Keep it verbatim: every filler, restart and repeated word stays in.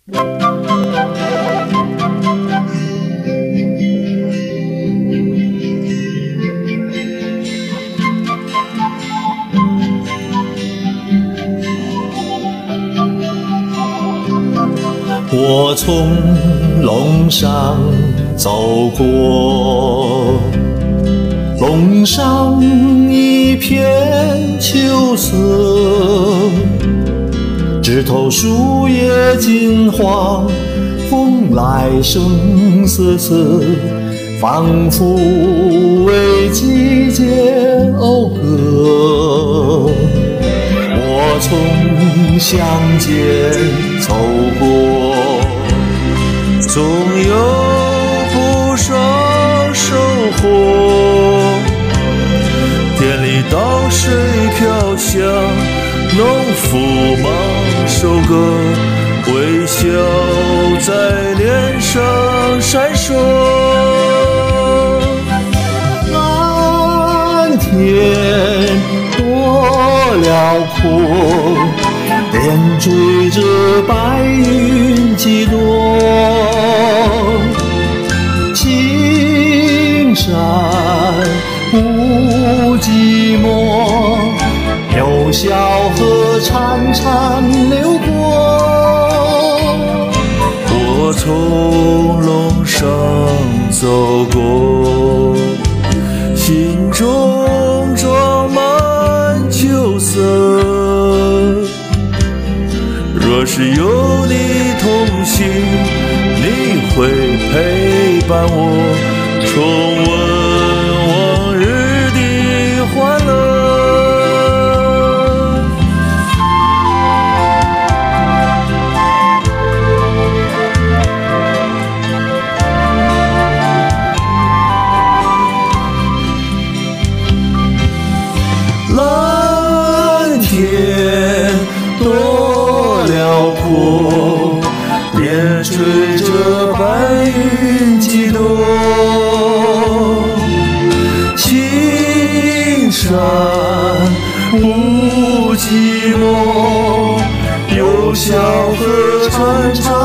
我从龙上走过，龙上一片秋色，枝头树叶金黄，风来声瑟瑟，仿佛为季节讴歌。我从乡间走过，总有不少收获。田里稻水飘香，农夫忙收割，微笑在脸上闪烁。蓝天多辽阔，点缀着白云几朵，青山不寂寞，有小河潺潺流过。我从龙上走过，心中装满秋色。若是有你同行，你会陪伴我重温往日的欢乐。蓝天多辽阔，点缀着白云几朵，青山不寂寞，有小河潺潺